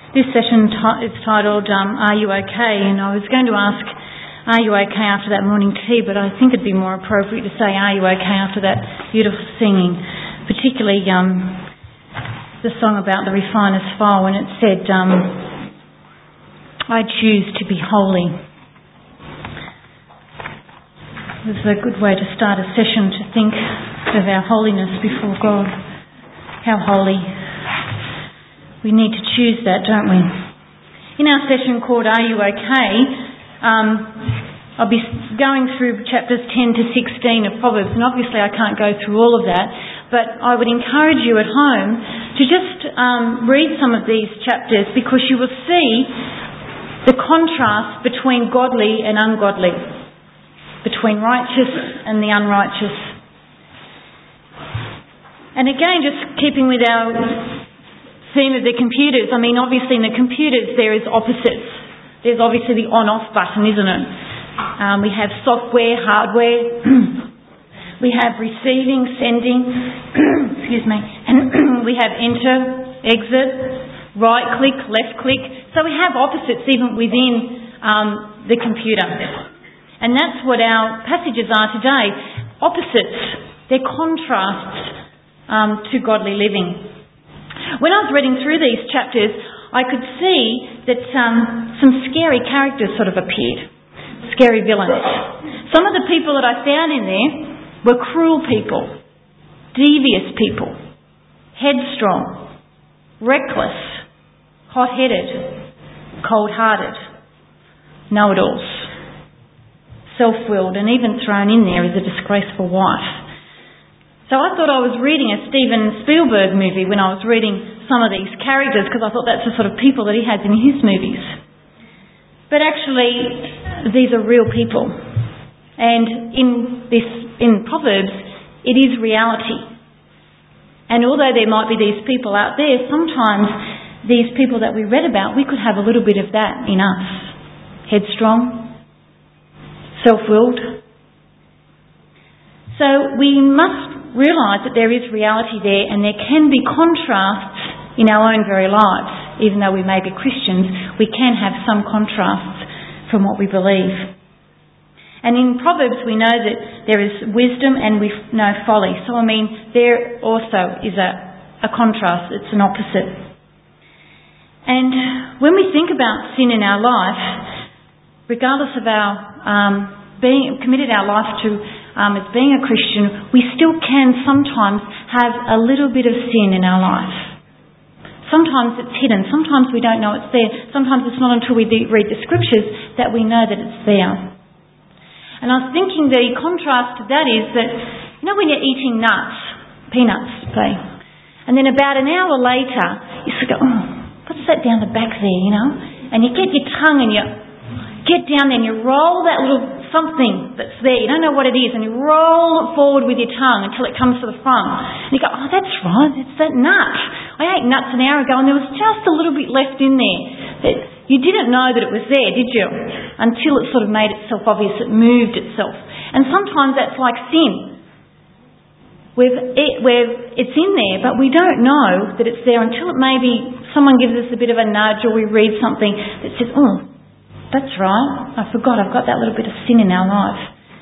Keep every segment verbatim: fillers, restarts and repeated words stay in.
This session t- is titled um, Are You Okay? And I was going to ask, are you okay after that morning tea? But I think it'd be more appropriate to say, are you okay after that beautiful singing? Particularly um, the song about the refiner's fire when it said, um, I choose to be holy. It was a good way to start a session, to think of our holiness before God. How holy. We need to choose that, don't we? In our session called Are You Okay? Um, I'll be going through chapters ten to sixteen of Proverbs, and obviously I can't go through all of that, but I would encourage you at home to just um, read some of these chapters, because you will see the contrast between godly and ungodly, between righteous and the unrighteous. And again, just keeping with our theme of the computers, I mean, obviously in the computers there is opposites. There's obviously the on-off button, isn't it? Um, we have software, hardware. We have receiving, sending, excuse me, and we have enter, exit, right click, left click. So we have opposites even within um, the computer. And that's what our passages are today. Opposites. They're contrasts um, to godly living. When I was reading through these chapters, I could see that um, some scary characters sort of appeared. Scary villains. Some of the people that I found in there were cruel people, devious people, headstrong, reckless, hot-headed, cold-hearted, know-it-alls, self-willed, and even thrown in there as a disgraceful wife. So I thought I was reading a Steven Spielberg movie when I was reading some of these characters, because I thought that's the sort of people that he has in his movies. But actually, these are real people. And in this, in Proverbs, it is reality. And although there might be these people out there, sometimes these people that we read about, we could have a little bit of that in us. Headstrong, self-willed. So we must realise that there is reality there, and there can be contrasts in our own very lives. Even though we may be Christians, we can have some contrasts from what we believe. And in Proverbs we know that there is wisdom and we know folly. So I mean, there also is a, a contrast, it's an opposite. And when we think about sin in our life, regardless of our um, being committed our life to Um, as being a Christian, we still can sometimes have a little bit of sin in our life. Sometimes it's hidden. Sometimes we don't know it's there. Sometimes it's not until we read the scriptures that we know that it's there. And I was thinking the contrast to that is that, you know when you're eating nuts, peanuts, say, and then about an hour later, you sort of go, oh, what's that down the back there, you know? And you get your tongue and you get down there and you roll that little something that's there, you don't know what it is, and you roll it forward with your tongue until it comes to the front. And you go, oh, that's right, it's that nut. I ate nuts an hour ago and there was just a little bit left in there. That you didn't know that it was there, did you? Until it sort of made itself obvious, it moved itself. And sometimes that's like sin. We've, it, we've, it's in there, but we don't know that it's there until it maybe someone gives us a bit of a nudge, or we read something that says, oh, that's right, I forgot, I've got that little bit of sin in our life.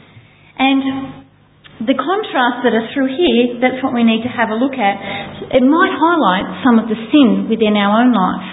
And the contrasts that are through here, that's what we need to have a look at. It might highlight some of the sin within our own life.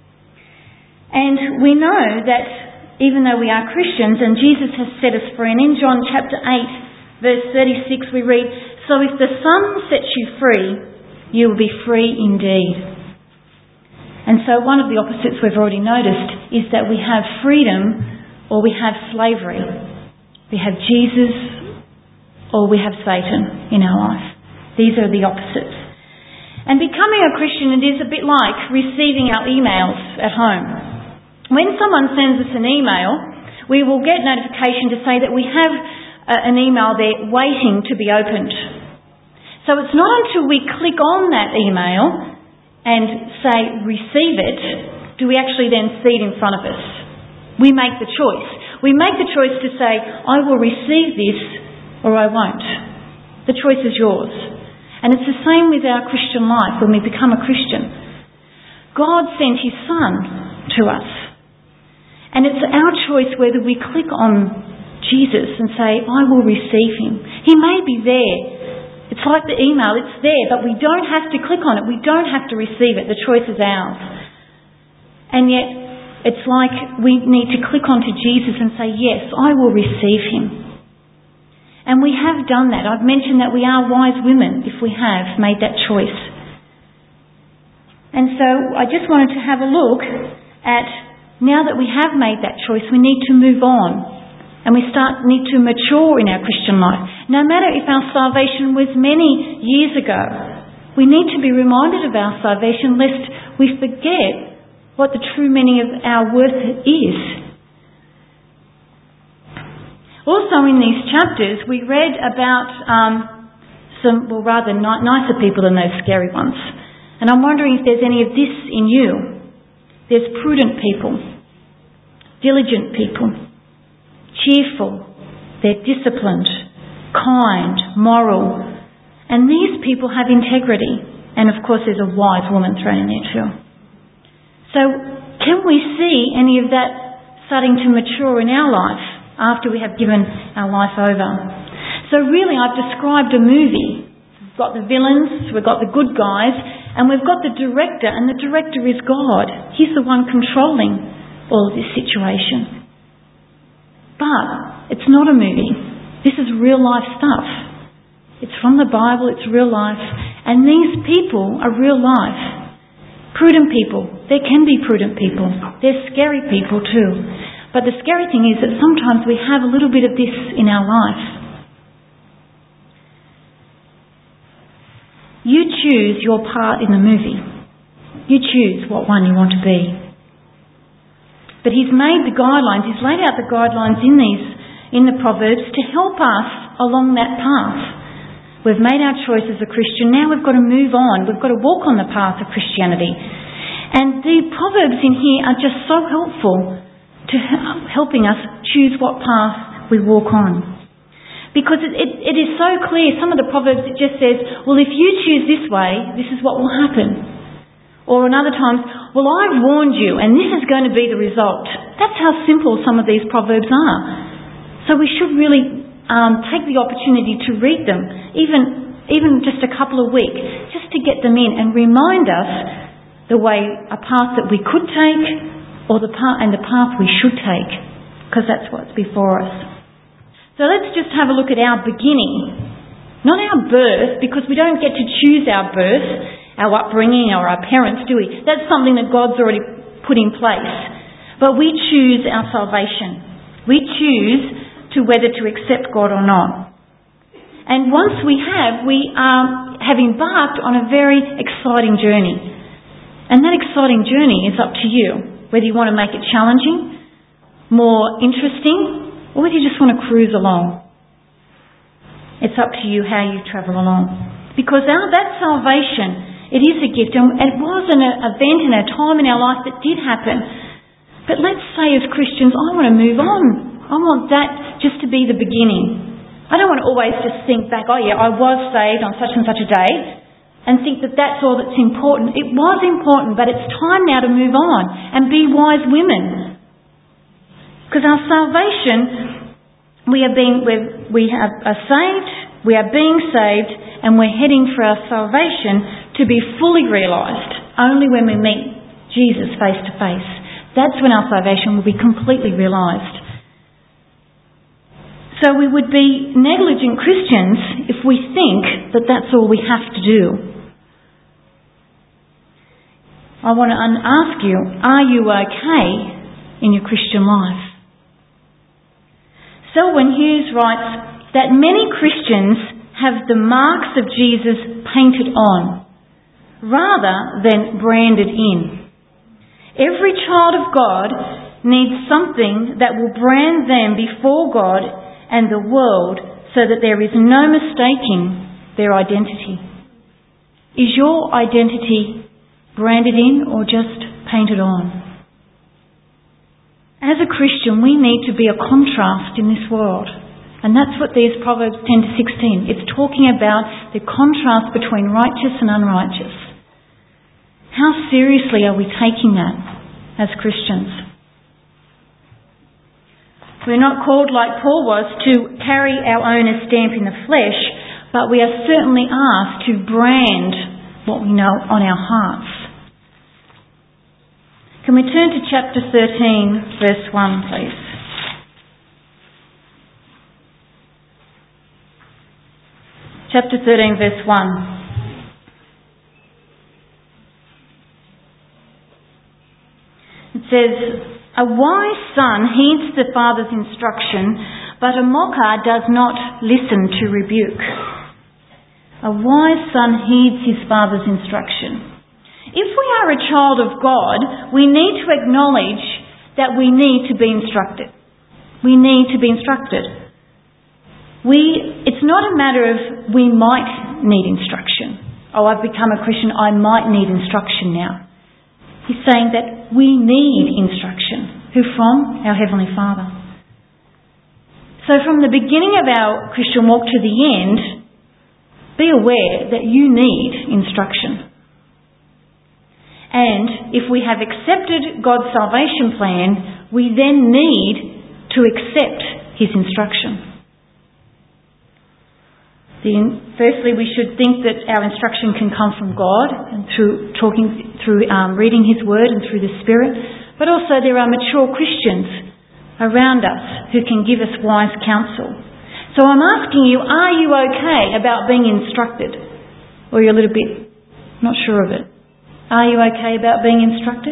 And we know that even though we are Christians, and Jesus has set us free, and in John chapter eight, verse thirty-six, we read, so if the Son sets you free, you will be free indeed. And so one of the opposites we've already noticed is that we have freedom or we have slavery. We have Jesus or we have Satan in our life. These are the opposites. And becoming a Christian, it is a bit like receiving our emails at home. When someone sends us an email, we will get notification to say that we have uh, an email there waiting to be opened. So it's not until we click on that email and say, receive it, do we actually then see it in front of us. We make the choice. We make the choice to say, I will receive this or I won't. The choice is yours. And it's the same with our Christian life when we become a Christian. God sent his Son to us. And it's our choice whether we click on Jesus and say, I will receive him. He may be there. It's like the email, it's there, but we don't have to click on it. We don't have to receive it. The choice is ours. And yet, it's like we need to click onto Jesus and say, yes, I will receive him. And we have done that. I've mentioned that we are wise women if we have made that choice. And so I just wanted to have a look at, now that we have made that choice, we need to move on. And we start need to mature in our Christian life. No matter if our salvation was many years ago, we need to be reminded of our salvation lest we forget what the true meaning of our worth is. Also in these chapters, we read about um, some, well rather ni- nicer people than those scary ones. And I'm wondering if there's any of this in you. There's prudent people, diligent people, cheerful, they're disciplined, kind, moral, and these people have integrity. And of course there's a wise woman thrown in there too. So can we see any of that starting to mature in our life after we have given our life over? So really I've described a movie. We've got the villains, we've got the good guys, and we've got the director, and the director is God. He's the one controlling all of this situation. But it's not a movie. This is real life stuff. It's from the Bible, it's real life. And these people are real life. Prudent people. There can be prudent people. There's scary people too. But the scary thing is that sometimes we have a little bit of this in our life. You choose your part in the movie. You choose what one you want to be. But he's made the guidelines, he's laid out the guidelines in these, in the Proverbs to help us along that path. We've made our choice as a Christian, now we've got to move on, we've got to walk on the path of Christianity. And the Proverbs in here are just so helpful to helping us choose what path we walk on. Because it, it, it is so clear, some of the Proverbs it just says, well if you choose this way, this is what will happen. Or in other times, well, I've warned you and this is going to be the result. That's how simple some of these Proverbs are. So we should really um, take the opportunity to read them, even, even just a couple of weeks, just to get them in and remind us the way, a path that we could take or the path, and the path we should take, because that's what's before us. So let's just have a look at our beginning. Not our birth, because we don't get to choose our birth, our upbringing or our parents, do we? That's something that God's already put in place. But we choose our salvation. We choose to whether to accept God or not. And once we have, we um, have embarked on a very exciting journey. And that exciting journey is up to you, whether you want to make it challenging, more interesting, or whether you just want to cruise along. It's up to you how you travel along. Because our, that salvation, it is a gift, and it was an event and a time in our life that did happen. But let's say as Christians, I want to move on. I want that just to be the beginning. I don't want to always just think back, oh yeah, I was saved on such and such a day, and think that that's all that's important. It was important, but it's time now to move on and be wise women. Because our salvation, we are being, we're, we have, are saved, we are being saved, and we're heading for our salvation to be fully realised only when we meet Jesus face to face. That's when our salvation will be completely realised. So we would be negligent Christians if we think that that's all we have to do. I want to ask you, are you okay in your Christian life? Selwyn Hughes writes that many Christians have the marks of Jesus painted on, rather than branded in. Every child of God needs something that will brand them before God and the world so that there is no mistaking their identity. Is your identity branded in or just painted on? As a Christian, we need to be a contrast in this world. And that's what these Proverbs ten to sixteen, it's talking about the contrast between righteous and unrighteous. How seriously are we taking that as Christians? We're not called, like Paul was, to carry our own stamp in the flesh, but we are certainly asked to brand what we know on our hearts. Can we turn to chapter thirteen, verse one, please? Chapter thirteen, verse one. It says, "A wise son heeds the father's instruction, but a mocker does not listen to rebuke." A wise son heeds his father's instruction. If we are a child of God, we need to acknowledge that we need to be instructed. We need to be instructed. We, it's not a matter of we might need instruction. Oh, I've become a Christian, I might need instruction now. He's saying that we need instruction. Who from? Our Heavenly Father. So from the beginning of our Christian walk to the end, be aware that you need instruction. And if we have accepted God's salvation plan, we then need to accept His instruction. The, firstly, we should think that our instruction can come from God and through talking, through um, reading His Word and through the Spirit. But also there are mature Christians around us who can give us wise counsel. So I'm asking you, are you okay about being instructed? Or are you a little bit not sure of it? Are you okay about being instructed?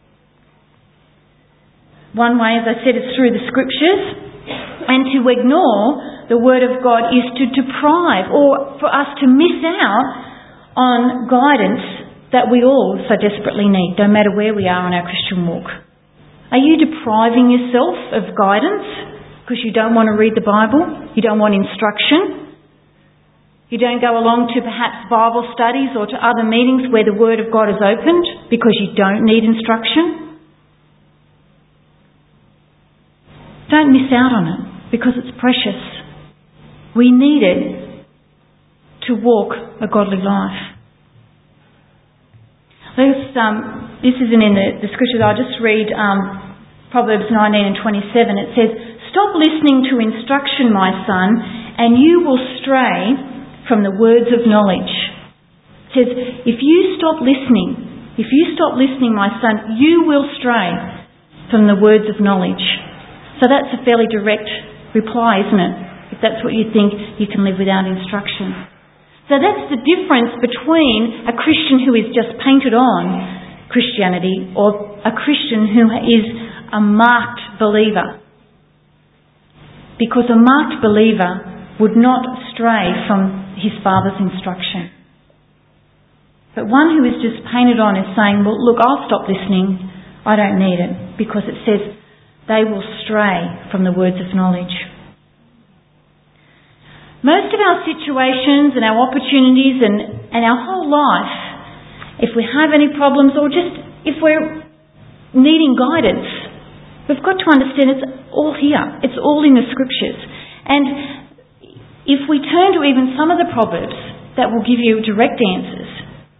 One way, as I said, is through the Scriptures. And to ignore the Word of God is to deprive, or for us to miss out on guidance that we all so desperately need, no matter where we are on our Christian walk. Are you depriving yourself of guidance because you don't want to read the Bible? You don't want instruction? You don't go along to perhaps Bible studies or to other meetings where the Word of God is opened because you don't need instruction? Don't miss out on it because it's precious. We need it to walk a godly life. This, um, this isn't in the, the scriptures. I'll just read um, Proverbs nineteen and twenty-seven. It says, "Stop listening to instruction, my son, and you will stray from the words of knowledge." It says, if you stop listening, if you stop listening, my son, you will stray from the words of knowledge. So that's a fairly direct reply, isn't it? If that's what you think, you can live without instruction. So that's the difference between a Christian who is just painted on Christianity or a Christian who is a marked believer. Because a marked believer would not stray from his father's instruction. But one who is just painted on is saying, well, look, I'll stop listening. I don't need it. Because it says they will stray from the words of knowledge. Most of our situations and our opportunities and, and our whole life, if we have any problems or just if we're needing guidance, we've got to understand it's all here. It's all in the Scriptures. And if we turn to even some of the Proverbs, that will give you direct answers.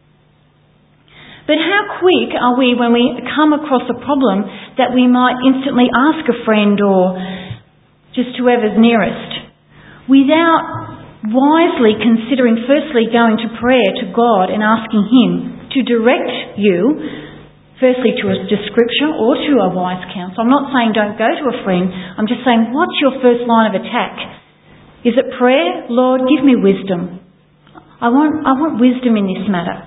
But how quick are we when we come across a problem that we might instantly ask a friend or just whoever's nearest, without wisely considering firstly going to prayer to God and asking Him to direct you, firstly to a to Scripture or to a wise counsel. I'm not saying don't go to a friend. I'm just saying, what's your first line of attack? Is it prayer? Lord, give me wisdom. I want, I want wisdom in this matter.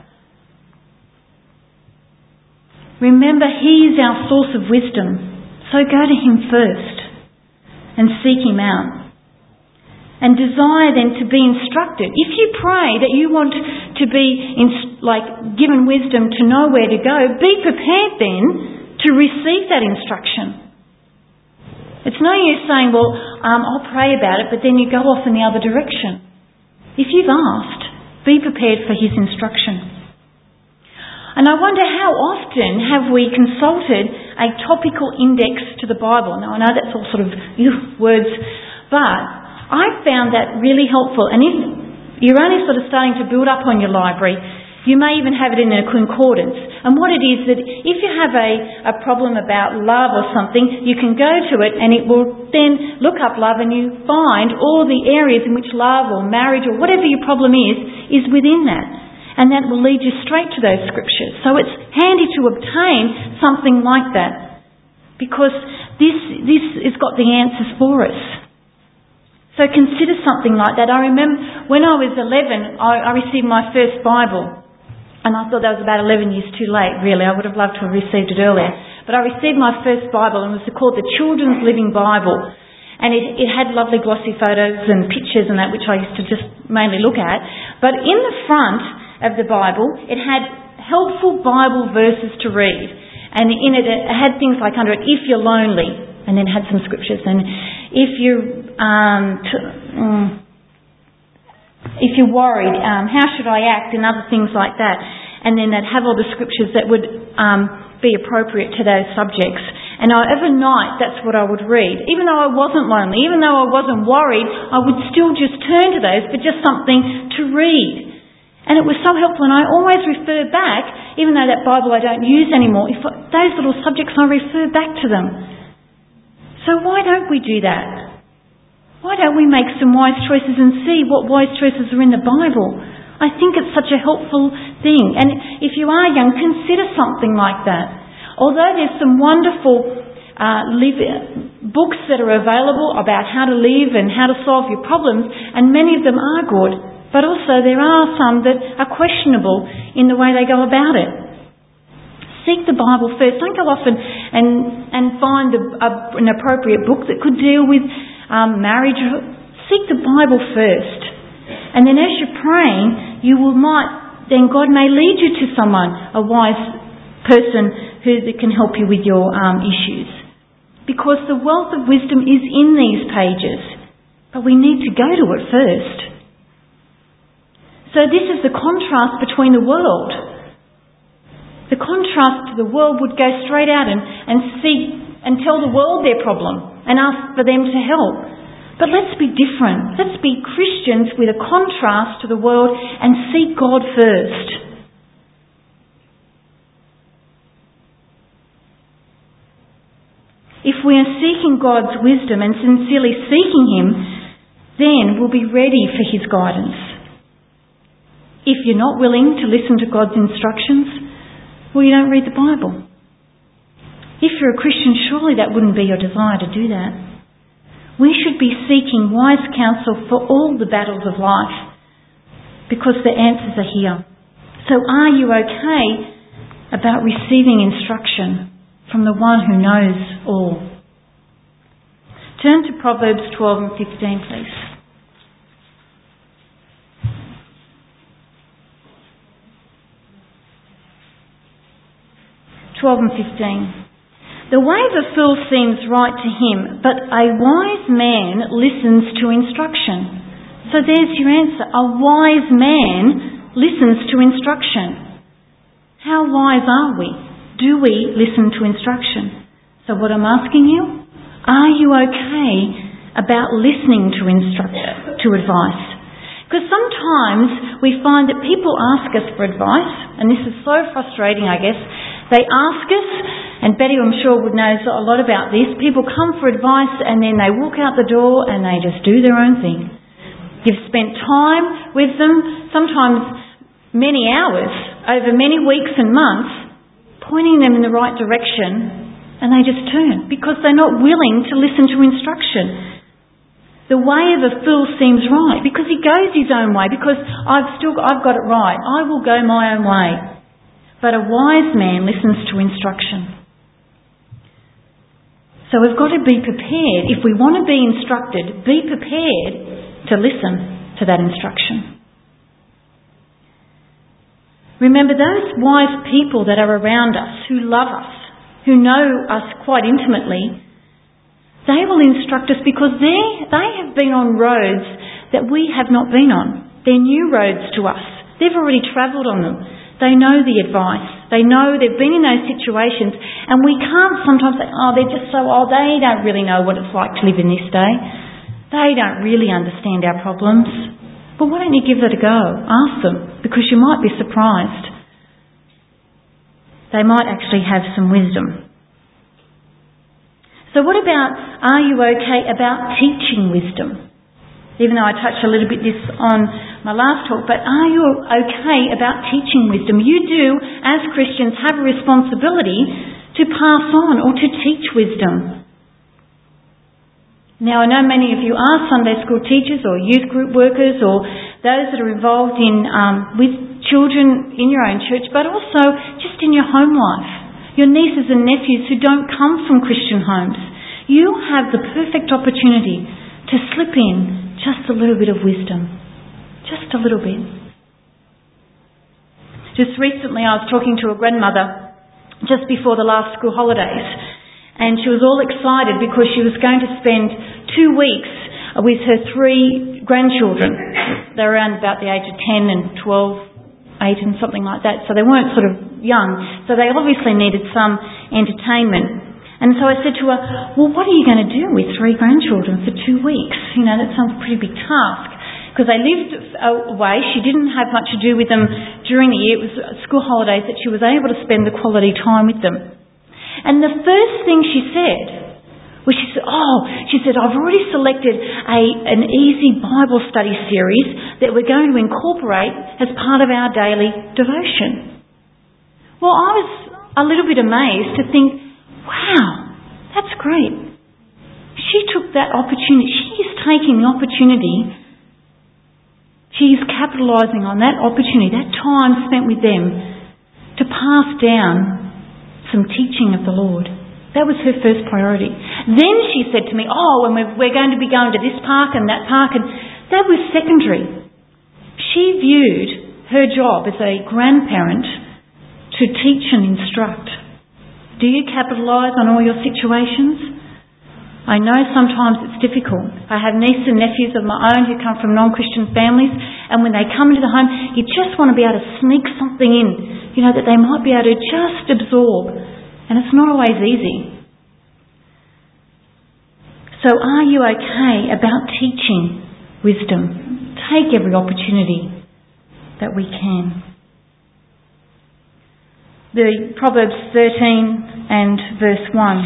Remember, He is our source of wisdom. So go to Him first and seek Him out. And desire then to be instructed. If you pray that you want to be in, like given wisdom to know where to go, be prepared then to receive that instruction. It's no use saying, well, um, I'll pray about it, but then you go off in the other direction. If you've asked, be prepared for His instruction. And I wonder how often have we consulted a topical index to the Bible? Now, I know that's all sort of ew, words, but I've found that really helpful. And if you're only sort of starting to build up on your library, You may even have it in a concordance. And what it is that if you have a, a problem about love or something, you can go to it and it will then look up love and you find all the areas in which love or marriage or whatever your problem is, is within that. And that will lead you straight to those scriptures. So it's handy to obtain something like that because this, this has got the answers for us. So consider something like that. I remember when I was eleven, I, I received my first Bible. And I thought that was about eleven years too late, really. I would have loved to have received it earlier. But I received my first Bible and it was called the Children's Living Bible. And it, it had lovely glossy photos and pictures and that, which I used to just mainly look at. But in the front of the Bible, it had helpful Bible verses to read. And in it, it had things like under it, if you're lonely, and then had some scriptures. And if you're... Um, t- um, If you're worried, um, how should I act, and other things like that. And then they'd have all the scriptures that would um, be appropriate to those subjects. And I, overnight, that's what I would read. Even though I wasn't lonely, even though I wasn't worried, I would still just turn to those for just something to read. And it was so helpful, and I always refer back, even though that Bible I don't use anymore, if I, those little subjects, I refer back to them. So why don't we do that? Why don't we make some wise choices and see what wise choices are in the Bible? I think it's such a helpful thing. And if you are young, consider something like that. Although there's some wonderful uh, live, books that are available about how to live and how to solve your problems, and many of them are good, but also there are some that are questionable in the way they go about it. Seek the Bible first. Don't go off and, and, and find a, a, an appropriate book that could deal with Um, marriage. Seek the Bible first, and then as you're praying, you will might then God may lead you to someone, a wise person who can help you with your um, issues, because the wealth of wisdom is in these pages, but we need to go to it first. So this is the contrast between the world. The contrast to the world would go straight out and, and seek and tell the world their problem and ask for them to help. But let's be different. Let's be Christians with a contrast to the world and seek God first. If we are seeking God's wisdom and sincerely seeking Him, then we'll be ready for His guidance. If you're not willing to listen to God's instructions, well, you don't read the Bible. If you're a Christian, surely that wouldn't be your desire to do that. We should be seeking wise counsel for all the battles of life, because the answers are here. So are you okay about receiving instruction from the one who knows all? Turn to Proverbs twelve and fifteen, please. twelve and fifteen. The way of a fool seems right to him, but a wise man listens to instruction. So there's your answer. A wise man listens to instruction. How wise are we? Do we listen to instruction? So what I'm asking you, are you okay about listening to instruction, to advice? Because sometimes we find that people ask us for advice, and this is so frustrating, I guess. They ask us, and Betty, I'm sure, would know a lot about this. People come for advice and then they walk out the door and they just do their own thing. You've spent time with them, sometimes many hours, over many weeks and months, pointing them in the right direction, and they just turn because they're not willing to listen to instruction. The way of a fool seems right because he goes his own way, because I've still I've got it right. I will go my own way. But a wise man listens to instruction. So we've got to be prepared. If we want to be instructed, be prepared to listen to that instruction. Remember, those wise people that are around us, who love us, who know us quite intimately, they will instruct us because they they have been on roads that we have not been on. They're new roads to us. They've already travelled on them. They know the advice. They know they've been in those situations, and we can't sometimes say, oh, they're just so old, they don't really know what it's like to live in this day. They don't really understand our problems. Well, why don't you give that a go? Ask them, because you might be surprised. They might actually have some wisdom. So what about, are you okay about teaching wisdom? Even though I touched a little bit this on my last talk, but are you okay about teaching wisdom? You do, as Christians, have a responsibility to pass on or to teach wisdom. Now, I know many of you are Sunday school teachers or youth group workers or those that are involved in um, with children in your own church, but also just in your home life. Your nieces and nephews who don't come from Christian homes. You have the perfect opportunity to slip in just a little bit of wisdom. Just a little bit. Just recently I was talking to a grandmother just before the last school holidays, and she was all excited because she was going to spend two weeks with her three grandchildren. They're around about the age of ten and twelve, eight and something like that, so they weren't sort of young, so they obviously needed some entertainment. And so I said to her, well, what are you going to do with three grandchildren for two weeks? You know, that sounds a pretty big task. Because they lived away, she didn't have much to do with them during the year. It was school holidays that she was able to spend the quality time with them. And the first thing she said was, she said, oh, she said, I've already selected a an easy Bible study series that we're going to incorporate as part of our daily devotion. Well, I was a little bit amazed to think, wow, that's great. She took that opportunity. She is taking the opportunity. She is capitalising on that opportunity, that time spent with them, to pass down some teaching of the Lord. That was her first priority. Then she said to me, oh, and we're, we're going to be going to this park and that park, and that was secondary. She viewed her job as a grandparent to teach and instruct. Do you capitalise on all your situations? I know sometimes it's difficult. I have nieces and nephews of my own who come from non-Christian families, and when they come into the home, you just want to be able to sneak something in, you know, that they might be able to just absorb. And it's not always easy. So are you okay about teaching wisdom? Take every opportunity that we can. The Proverbs thirteen and verse one.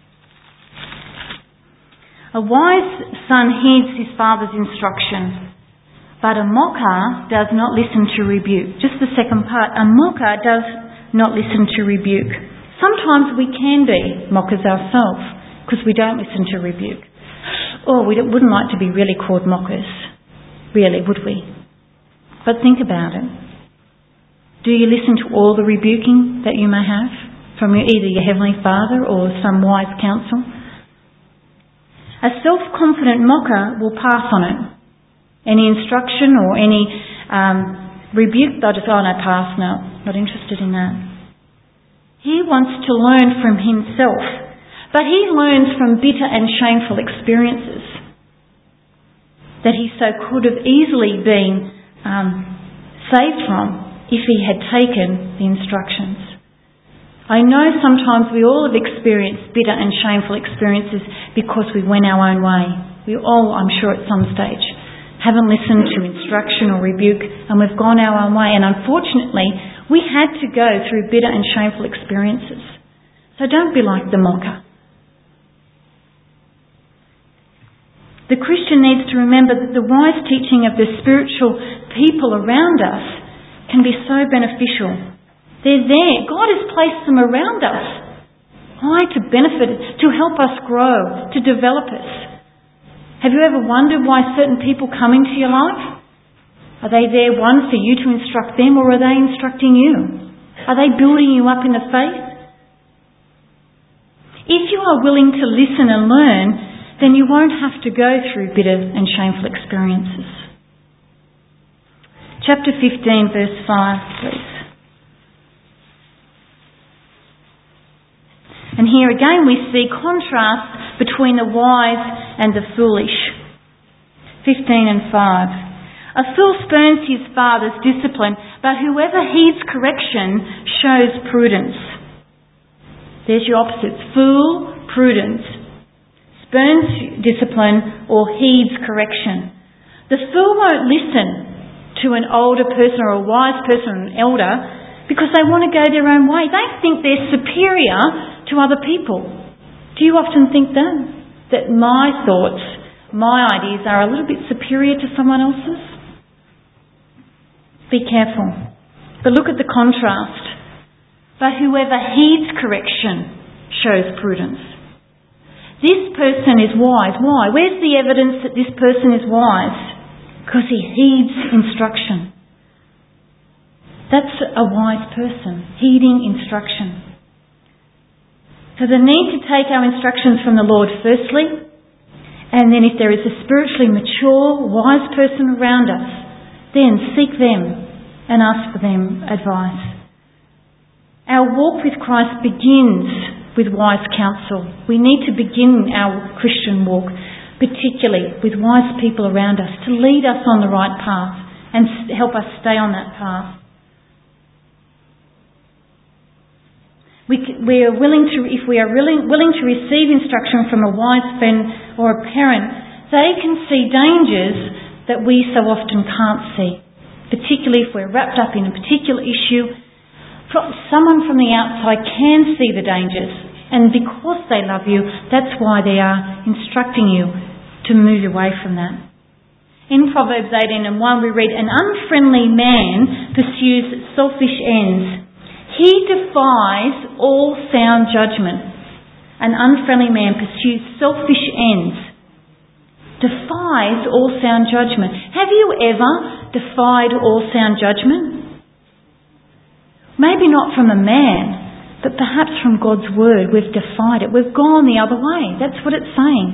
A wise son heeds his father's instruction, but a mocker does not listen to rebuke. Just the second part. A mocker does not listen to rebuke. Sometimes we can be mockers ourselves because we don't listen to rebuke. Or we wouldn't like to be really called mockers. Really, would we? But think about it. Do you listen to all the rebuking that you may have from either your Heavenly Father or some wise counsel? A self-confident mocker will pass on it. Any instruction or any um, rebuke, they'll just, oh no, pass, no, not interested in that. He wants to learn from himself, but he learns from bitter and shameful experiences that he so could have easily been um, saved from if he had taken the instructions. I know sometimes we all have experienced bitter and shameful experiences because we went our own way. We all, I'm sure at some stage, haven't listened to instruction or rebuke and we've gone our own way. And unfortunately, we had to go through bitter and shameful experiences. So don't be like the mocker. The Christian needs to remember that the wise teaching of the spiritual people around us can be so beneficial. They're there. God has placed them around us. Why? To benefit, to help us grow, to develop us. Have you ever wondered why certain people come into your life? Are they there, one, for you to instruct them, or are they instructing you? Are they building you up in the faith? If you are willing to listen and learn, then you won't have to go through bitter and shameful experiences. Chapter fifteen, verse five, please. And here again we see contrast between the wise and the foolish. fifteen and five. A fool spurns his father's discipline, but whoever heeds correction shows prudence. There's your opposites. Fool, prudence. Spurns discipline or heeds correction. The fool won't listen to an older person or a wise person, an elder, because they want to go their own way. They think they're superior to other people. Do you often think that? That my thoughts, my ideas are a little bit superior to someone else's? Be careful. But look at the contrast. But whoever heeds correction shows prudence. This person is wise. Why? Where's the evidence that this person is wise? Because he heeds instruction. That's a wise person, heeding instruction. So the need to take our instructions from the Lord firstly, and then if there is a spiritually mature, wise person around us, then seek them and ask for them advice. Our walk with Christ begins with wise counsel. We need to begin our Christian walk, particularly with wise people around us, to lead us on the right path and help us stay on that path. We, we are willing to, if we are willing, willing to receive instruction from a wise friend or a parent, they can see dangers that we so often can't see, particularly if we're wrapped up in a particular issue. Someone from the outside can see the dangers, and because they love you, that's why they are instructing you to move away from that. In Proverbs eighteen and one we read, "An unfriendly man pursues selfish ends. He defies all sound judgment." An unfriendly man pursues selfish ends. Defies all sound judgment. Have you ever defied all sound judgment? Maybe not from a man, but perhaps from God's word. We've defied it. We've gone the other way. That's what it's saying.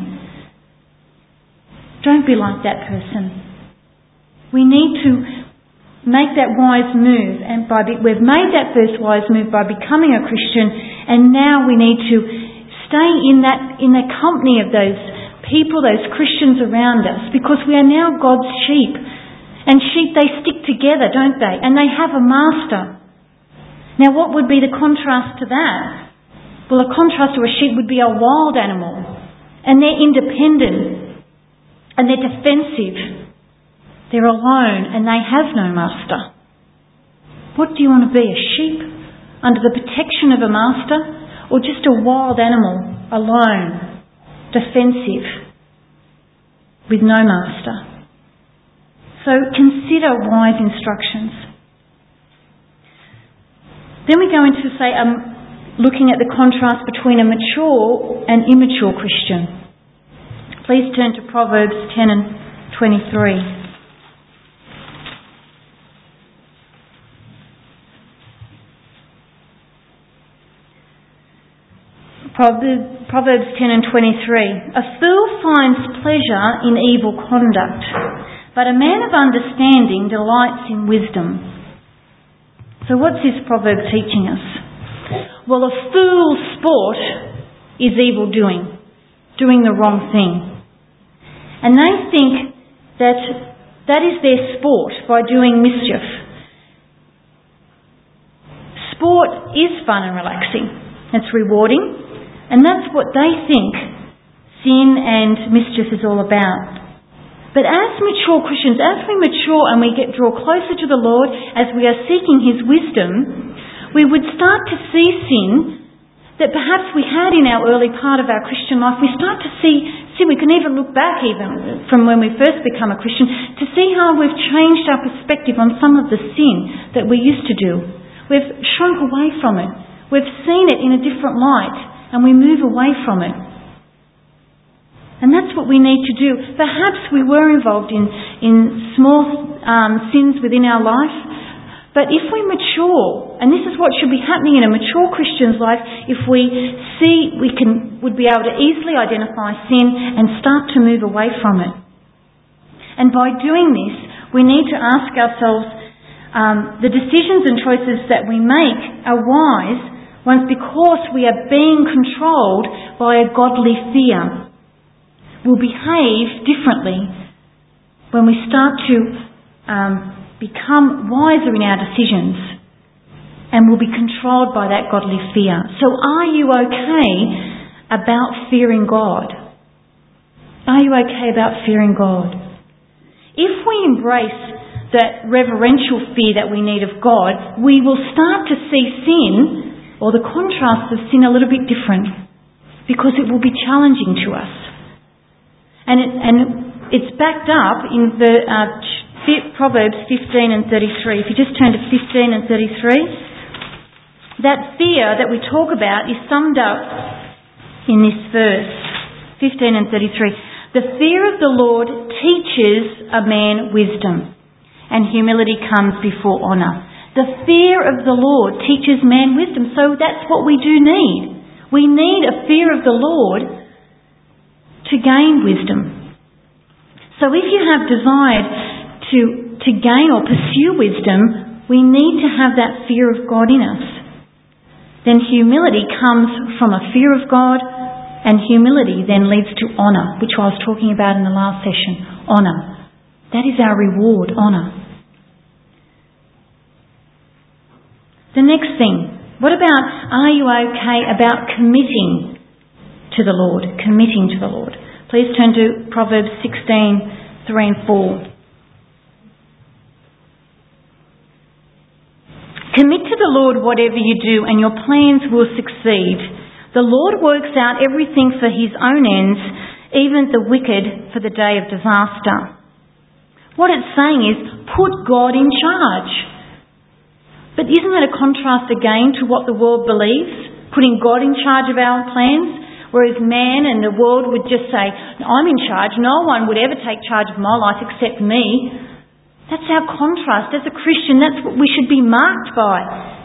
Don't be like that person. We need to make that wise move, and by be, we've made that first wise move by becoming a Christian, and now we need to stay in that in the company of those people, those Christians around us, because we are now God's sheep. And sheep, they stick together, don't they? And they have a master. Now, what would be the contrast to that? Well, a contrast to a sheep would be a wild animal, and they're independent, and they're defensive. They're alone, and they have no master. What do you want to be, a sheep under the protection of a master, or just a wild animal, alone, defensive, with no master? So consider wise instructions. Then we go into, say, um, looking at the contrast between a mature and immature Christian. Please turn to Proverbs ten and twenty-three. Proverbs ten and twenty-three. "A fool finds pleasure in evil conduct, but a man of understanding delights in wisdom." So what's this proverb teaching us? Well, a fool's sport is evil doing, doing the wrong thing. And they think that that is their sport, by doing mischief. Sport is fun and relaxing. It's rewarding. And that's what they think sin and mischief is all about. But as mature Christians, as we mature and we get draw closer to the Lord, as we are seeking His wisdom, we would start to see sin that perhaps we had in our early part of our Christian life. We start to see sin. We can even look back even from when we first become a Christian to see how we've changed our perspective on some of the sin that we used to do. We've shrunk away from it. We've seen it in a different light and we move away from it. And that's what we need to do. Perhaps we were involved in, in small um, sins within our life, but if we mature, and this is what should be happening in a mature Christian's life, if we see we can would be able to easily identify sin and start to move away from it. And by doing this, we need to ask ourselves, um, the decisions and choices that we make are wise ones because we are being controlled by a godly fear. We'll behave differently when we start to um, become wiser in our decisions, and we'll be controlled by that godly fear. So are you okay about fearing God? Are you okay about fearing God? If we embrace that reverential fear that we need of God, we will start to see sin, or the contrast of sin, a little bit different, because it will be challenging to us. And, it, and it's backed up in the uh, Proverbs fifteen and thirty-three. If you just turn to fifteen and thirty-three, that fear that we talk about is summed up in this verse, fifteen and thirty-three. The fear of the Lord teaches a man wisdom, and humility comes before honour. The fear of the Lord teaches man wisdom. So that's what we do need. We need a fear of the Lord to gain wisdom. So if you have desired to, to gain or pursue wisdom, we need to have that fear of God in us. Then humility comes from a fear of God, and humility then leads to honour, which I was talking about in the last session. Honour. That is our reward, honour. The next thing, what about, are you okay about committing to the Lord? Committing to the Lord. Please turn to Proverbs sixteen, three and four. Commit to the Lord whatever you do, and your plans will succeed. The Lord works out everything for his own ends, even the wicked for the day of disaster. What it's saying is, put God in charge. But isn't that a contrast again to what the world believes? Putting God in charge of our plans? Whereas man and the world would just say, I'm in charge, no one would ever take charge of my life except me. That's our contrast. As a Christian, that's what we should be marked by.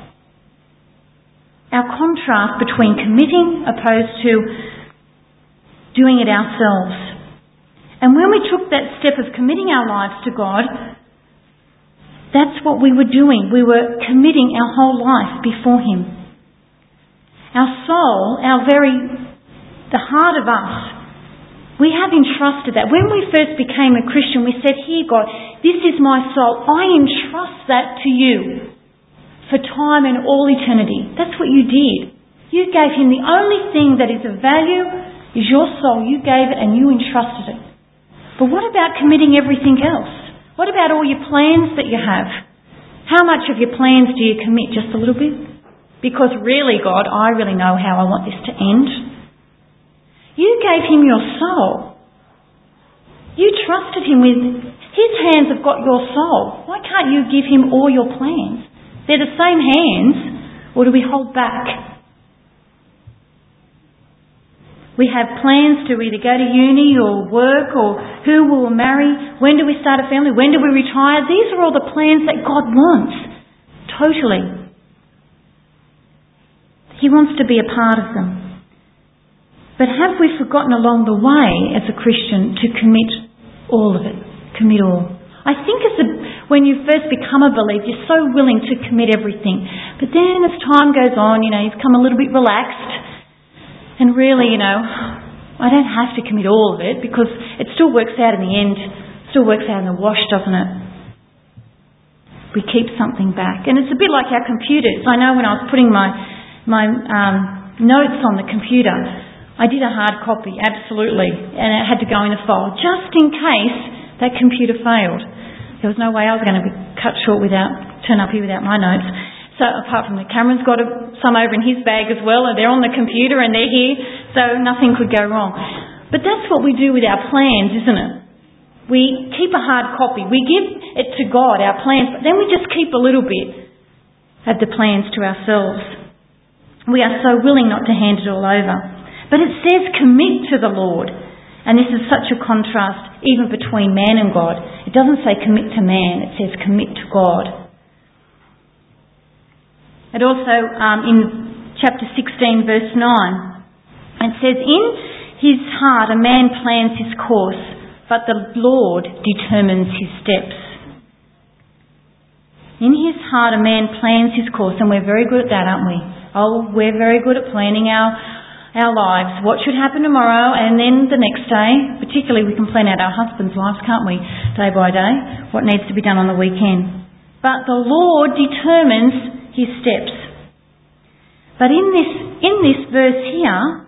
Our contrast between committing opposed to doing it ourselves. And when we took that step of committing our lives to God, that's what we were doing. We were committing our whole life before him. Our soul, our very, the heart of us, we have entrusted that. When we first became a Christian, we said, here God, this is my soul. I entrust that to you for time and all eternity. That's what you did. You gave him the only thing that is of value is your soul. You gave it and you entrusted it. But what about committing everything else? What about all your plans that you have? How much of your plans do you commit? Just a little bit? Because really, God, I really know how I want this to end. You gave him your soul. You trusted him with... His hands have got your soul. Why can't you give him all your plans? They're the same hands, or do we hold back? We have plans to either go to uni or work or who we will marry. When do we start a family? When do we retire? These are all the plans that God wants. Totally. He wants to be a part of them. But have we forgotten along the way as a Christian to commit all of it? Commit all. I think as a, when you first become a believer, you're so willing to commit everything. But then as time goes on, you know, you've become a little bit relaxed. And really, you know, I don't have to commit all of it because it still works out in the end. Still works out in the wash, doesn't it? We keep something back. And it's a bit like our computers. I know when I was putting my, my um, notes on the computer, I did a hard copy, absolutely. And it had to go in a file just in case that computer failed. There was no way I was going to be cut short without, turn up here without my notes. So apart from the Cameron's got a, some over in his bag as well, and they're on the computer and they're here, so nothing could go wrong. But that's what we do with our plans, isn't it? We keep a hard copy. We give it to God, our plans, but then we just keep a little bit of the plans to ourselves. We are so willing not to hand it all over. But it says commit to the Lord. And this is such a contrast even between man and God. It doesn't say commit to man, it says commit to God. It also, um, in chapter sixteen, verse nine, it says, in his heart a man plans his course, but the Lord determines his steps. In his heart a man plans his course, and we're very good at that, aren't we? Oh, we're very good at planning our, our lives. What should happen tomorrow, and then the next day. Particularly we can plan out our husbands' lives, can't we? Day by day. What needs to be done on the weekend. But the Lord determines his steps. But in this in this verse here,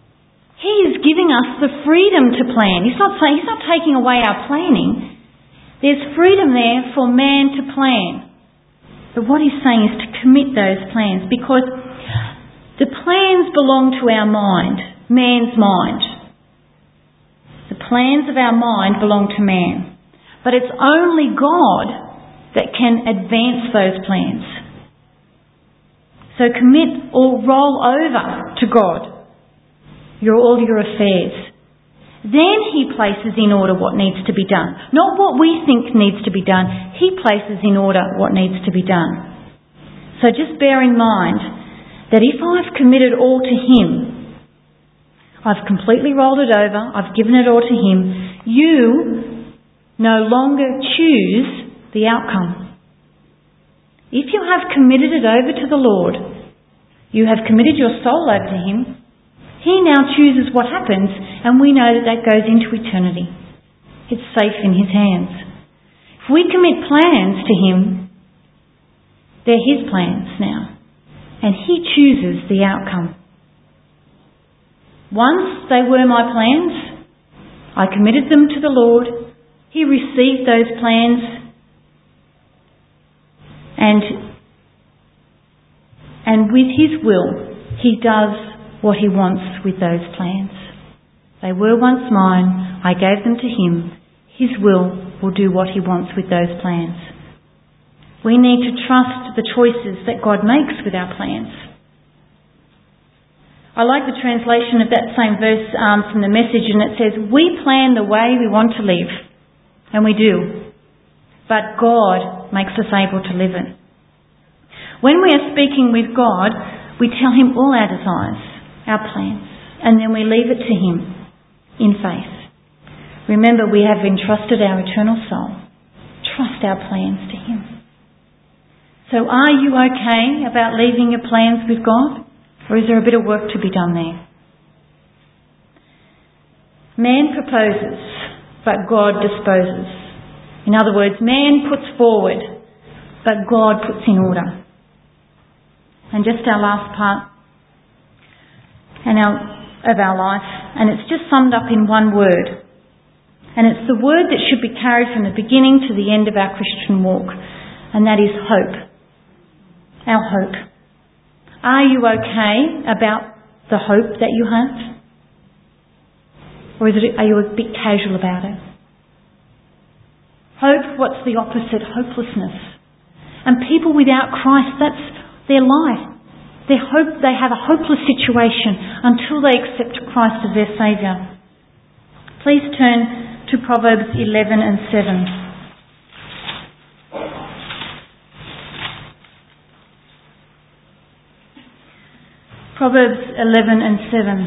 he is giving us the freedom to plan. He's not saying, he's not taking away our planning. There's freedom there for man to plan. But what he's saying is to commit those plans, because the plans belong to our mind, man's mind. The plans of our mind belong to man. But it's only God that can advance those plans. So commit or roll over to God your, all your affairs. Then he places in order what needs to be done. Not what we think needs to be done. He places in order what needs to be done. So just bear in mind that if I've committed all to him, I've completely rolled it over, I've given it all to him, you no longer choose the outcome. If you have committed it over to the Lord, you have committed your soul over to him, he now chooses what happens, and we know that that goes into eternity. It's safe in his hands. If we commit plans to him, they're his plans now, and he chooses the outcome. Once they were my plans, I committed them to the Lord, he received those plans, and, and with his will, he does what he wants with those plans. They were once mine, I gave them to him. His will will do what he wants with those plans. We need to trust the choices that God makes with our plans. I like the translation of that same verse um, from the Message, and it says, we plan the way we want to live, and we do, but God makes us able to live it. When we are speaking with God, we tell him all our desires, our plans, and then we leave it to him in faith. Remember, we have entrusted our eternal soul. Trust our plans to him. So are you okay about leaving your plans with God? Or is there a bit of work to be done there? Man proposes, but God disposes. In other words, man puts forward, but God puts in order. And just our last part and our, of our life, and it's just summed up in one word. And it's the word that should be carried from the beginning to the end of our Christian walk, and that is hope. Our hope. Are you okay about the hope that you have? Or is it, are you a bit casual about it? Hope, what's the opposite? Hopelessness. And people without Christ, that's their life. They hope they have a hopeless situation until they accept Christ as their Saviour. Please turn to Proverbs eleven and seven. Proverbs eleven and seven.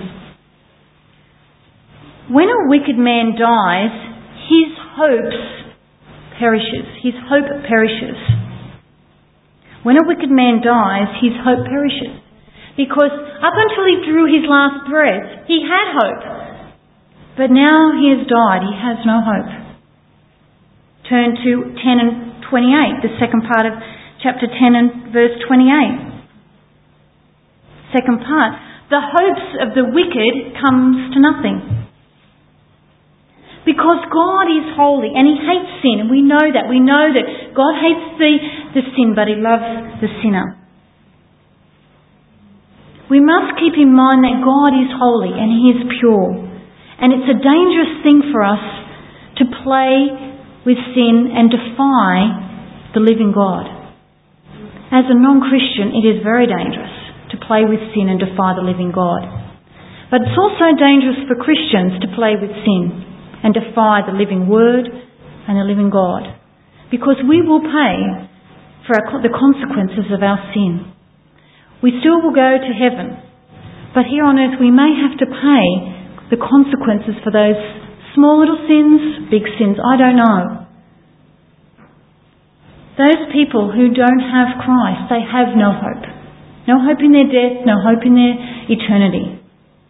When a wicked man dies, his hopes perishes. His hope perishes. When a wicked man dies, his hope perishes. Because up until he drew his last breath, he had hope. But now he has died, he has no hope. Turn to ten and twenty-eight, the second part of chapter ten and verse twenty-eight. Second part. The hopes of the wicked comes to nothing. Because God is holy and he hates sin, and we know that. We know that God hates the, the sin, but he loves the sinner. We must keep in mind that God is holy and he is pure. And it's a dangerous thing for us to play with sin and defy the living God. As a non-Christian, it is very dangerous to play with sin and defy the living God. But it's also dangerous for Christians to play with sin and defy the living Word and the living God, because we will pay for our, the consequences of our sin. We still will go to heaven, but here on earth we may have to pay the consequences for those small little sins, big sins, I don't know. Those people who don't have Christ, they have no hope. No hope in their death, no hope in their eternity.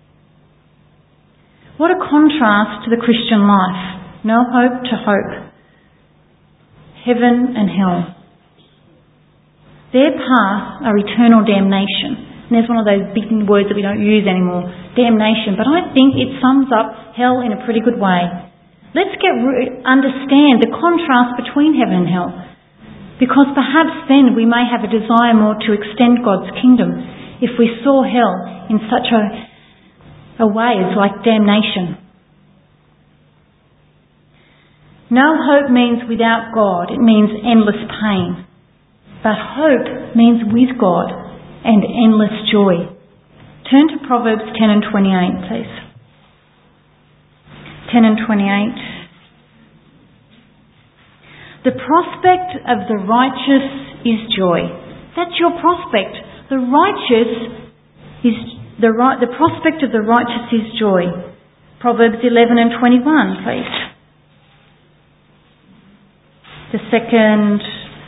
What a contrast to the Christian life. No hope to hope. Heaven and hell. Their path are eternal damnation. And there's one of those big words that we don't use anymore, damnation. But I think it sums up hell in a pretty good way. Let's get understand the contrast between heaven and hell, because perhaps then we may have a desire more to extend God's kingdom if we saw hell in such a, a way as like damnation. No hope means without God. It means endless pain. But hope means with God and endless joy. Turn to Proverbs ten and twenty-eight, please. ten and twenty-eight. The prospect of the righteous is joy. That's your prospect. The righteous is the right. The prospect of the righteous is joy. Proverbs eleven and twenty-one, please. The second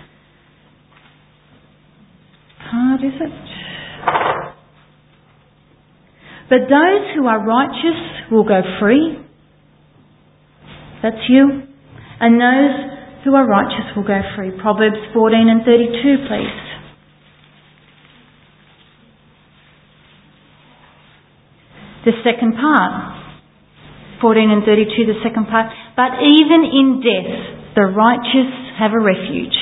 part, is it? But those who are righteous will go free. That's you. And those who are righteous will go free. Proverbs fourteen and thirty-two, please. The second part. fourteen and thirty-two, the second part. But even in death, the righteous have a refuge.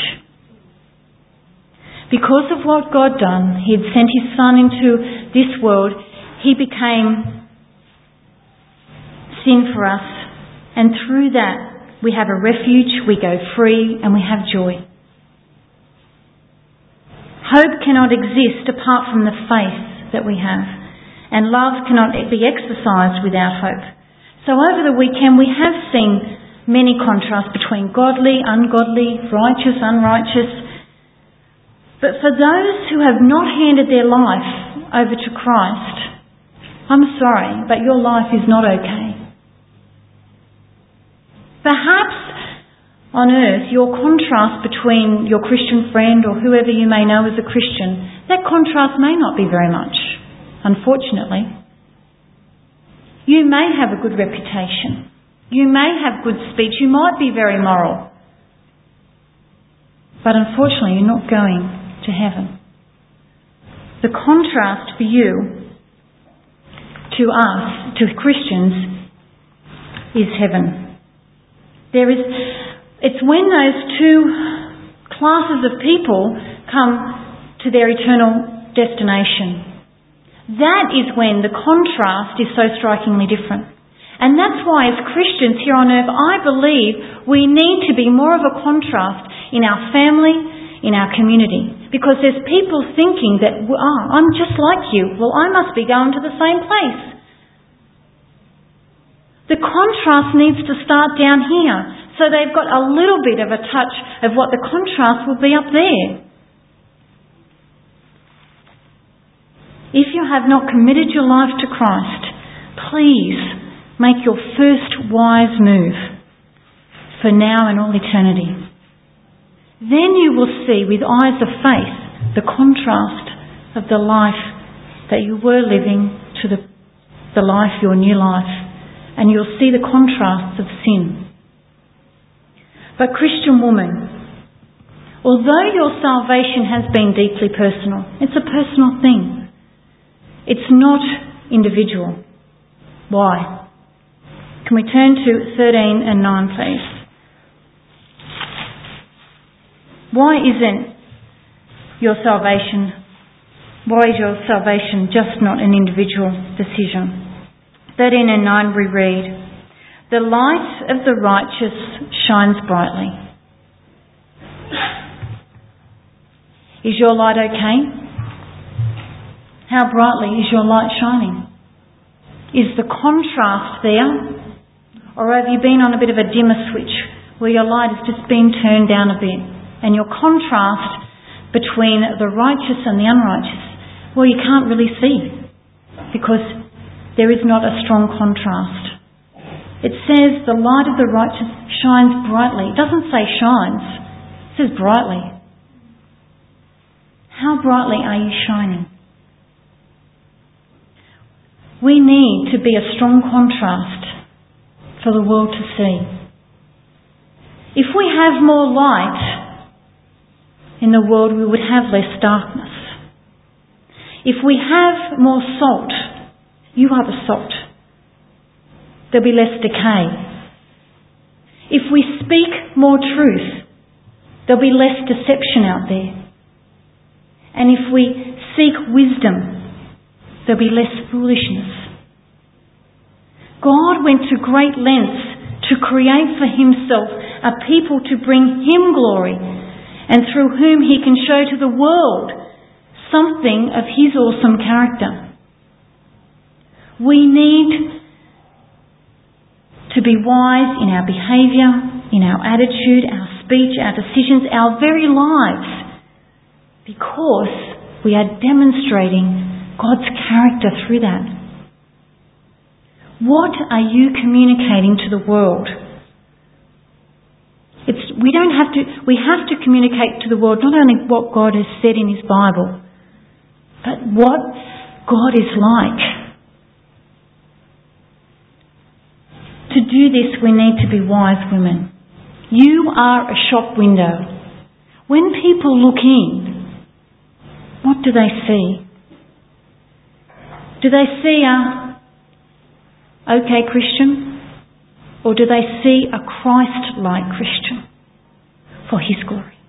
Because of what God done, He had sent His Son into this world. He became sin for us. And through that, we have a refuge, we go free, and we have joy. Hope cannot exist apart from the faith that we have. And love cannot be exercised without hope. So over the weekend, we have seen many contrasts between godly, ungodly, righteous, unrighteous. But for those who have not handed their life over to Christ, I'm sorry, but your life is not okay. Perhaps on earth, your contrast between your Christian friend or whoever you may know as a Christian, that contrast may not be very much, unfortunately. You may have a good reputation. You may have good speech. You might be very moral. But unfortunately, you're not going to heaven. The contrast for you, to us, to Christians, is heaven. There is, it's when those two classes of people come to their eternal destination. That is when the contrast is so strikingly different. And that's why as Christians here on earth, I believe we need to be more of a contrast in our family, in our community. Because there's people thinking that, oh, I'm just like you. Well, I must be going to the same place. The contrast needs to start down here. So they've got a little bit of a touch of what the contrast will be up there. If you have not committed your life to Christ, please make your first wise move for now and all eternity. Then you will see with eyes of faith the contrast of the life that you were living to the, the life, your new life. And you'll see the contrasts of sin. But Christian woman, although your salvation has been deeply personal, it's a personal thing. It's not individual. Why? Can we turn to thirteen and nine, please? Why isn't your salvation, why is your salvation just not an individual decision? thirteen and nine we read, "The light of the righteous shines brightly." Is your light okay? How brightly is your light shining? Is the contrast there? Or have you been on a bit of a dimmer switch where your light has just been turned down a bit? And your contrast between the righteous and the unrighteous, well, you can't really see because there is not a strong contrast. It says the light of the righteous shines brightly. It doesn't say shines. It says brightly. How brightly are you shining? We need to be a strong contrast for the world to see. If we have more light in the world, we would have less darkness. If we have more salt, you are the salt, there'll be less decay. If we speak more truth, there'll be less deception out there. And if we seek wisdom, there'll be less foolishness. God went to great lengths to create for himself a people to bring him glory, and through whom he can show to the world something of his awesome character. We need to be wise in our behaviour, in our attitude, our speech, our decisions, our very lives, because we are demonstrating God's character through that. What are you communicating to the world? It's, we don't have to, we have to communicate to the world not only what God has said in his Bible, but what God is like. To do this, we need to be wise women. You are a shop window. When people look in, what do they see? Do they see a okay Christian? Or do they see a Christ-like Christian for his glory?